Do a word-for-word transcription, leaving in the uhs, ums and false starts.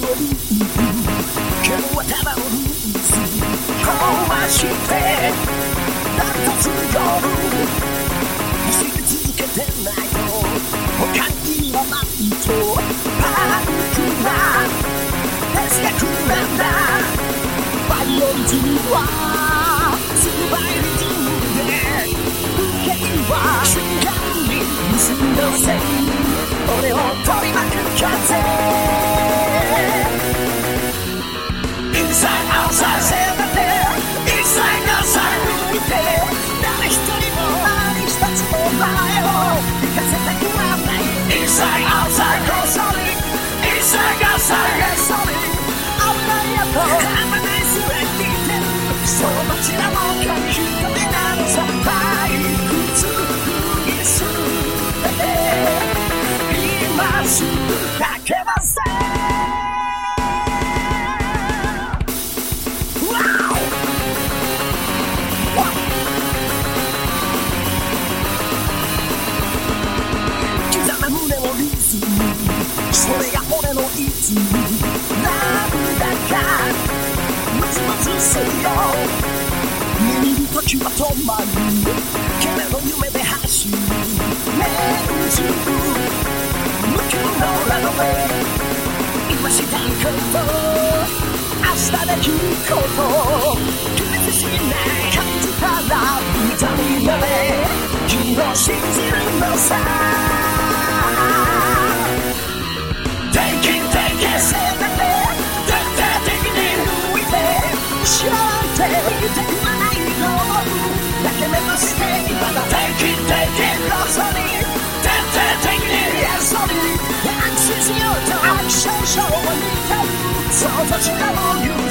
ループ今日はただのルーツ壊してなんと強る走り続けてないと他に意味はないとパークな哲学なんだバイオリズムはスバイリズムで不景は瞬間に結んだ線俺を取り巻く風Inside, outside, say that there Inside, outside, 抜いて誰一人も何一つも前を行かせたくはない Inside, outside, go solid Inside, outside, get solid 危ないやとあんまないすれ聞いてるそうどちらも紙一重なのさ退屈にすべて今すぐかけませんそれが俺のいつなんだかムズムズするよ見る時は止まるけれど夢で走る年中無休のランウェイ今したいこと明日できること決めてしない感じたら歌になれ君を信じるのさ知らんて言いたくはないのだけ目指してまだ Take it, take it, ロソに徹底的に Yes, sorry 安心しようと少々は似てるそうどちらも言う